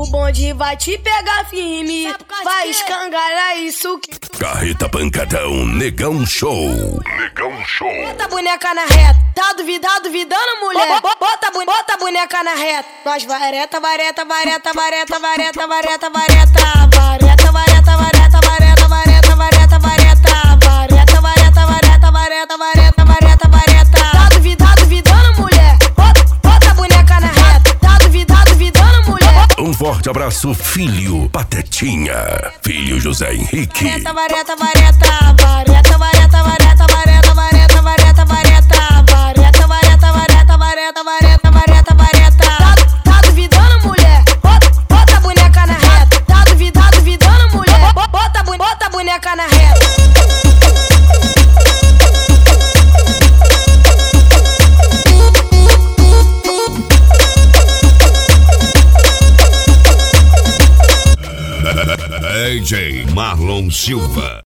O bonde vai te pegar firme, vai escangalhar isso que... Carreta Pancadão, Negão Show. Bota a boneca na reta, tá duvidando, mulher? Bota a boneca na reta. Nós vareta, vareta, vareta, vareta, vareta, vareta, vareta, vareta, vareta, vareta, vareta, vareta, vareta, vareta, vareta, vareta, vareta, vareta, vareta, vareta. Tá duvidando, mulher? Bota a boneca na reta, tá duvidando, mulher? Um forte abraço, filho Patetinha, filho José Henrique. Vareta, vareta, vareta, vareta, vareta, vareta, vareta, vareta, vareta, vareta, vareta, vareta, vareta, vareta, vareta, vareta, vareta. Tá duvidando, mulher? Bota a boneca na reta. Tá duvidando, mulher? Bota a boneca na reta. DJ Marlon Silva.